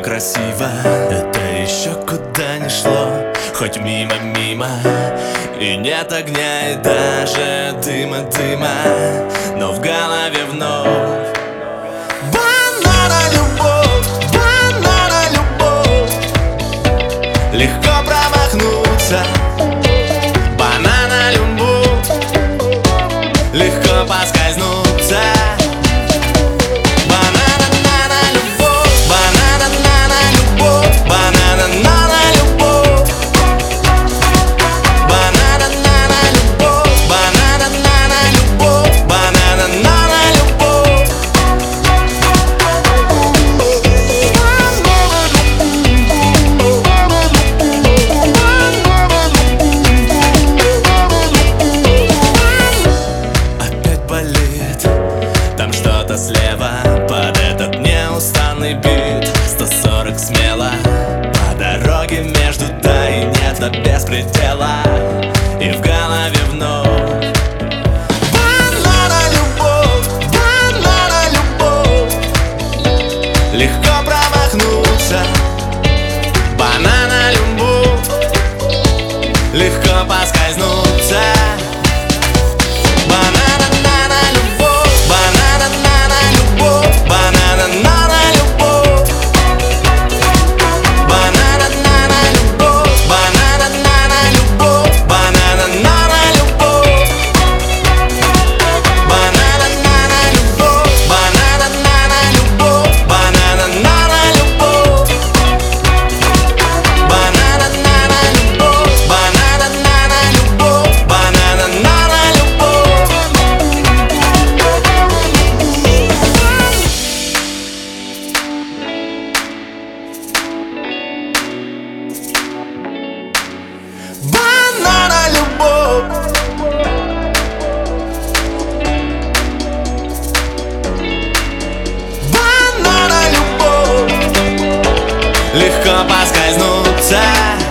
красиво, это еще куда ни шло. Хоть мимо, и нет огня, и даже дыма, но в голове вновь банана любовь, легко промахнуться. Банана любовь, легко поскользнуться. Там что-то слева, под этот неустанный бит 140 смело, по дороге между да и нет до беспредела. И в голове вновь банана любовь, легко промахнуться. Банана любовь, легко поскользнуться. Легко поскользнуться.